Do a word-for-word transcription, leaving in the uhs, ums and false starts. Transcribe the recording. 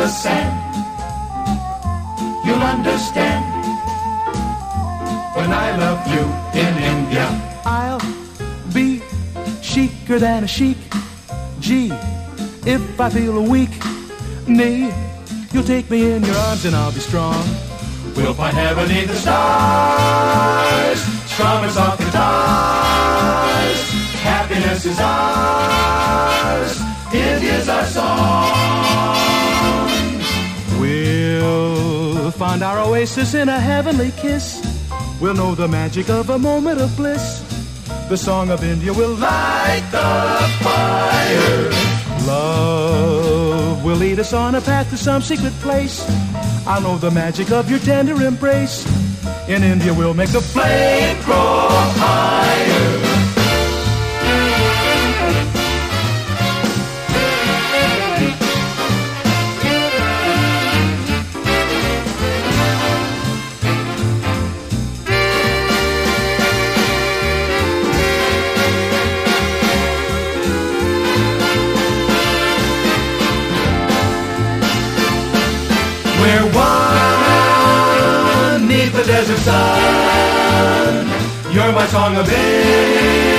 the sand. You'll understand when I love you in India. I'll be chicer than a chic. Gee, if I feel a weak knee, you'll take me in your arms and I'll be strong. We'll find heaven in the stars, strum and soft guitars. Happiness is ours, India's our song. We'll find our oasis in a heavenly kiss. We'll know the magic of a moment of bliss. The song of India will light the fire. Love will lead us on a path to some secret place. I'll know the magic of your tender embrace. In India we'll make the flame grow higher. We're one 'neath the desert sun. You're my song of India.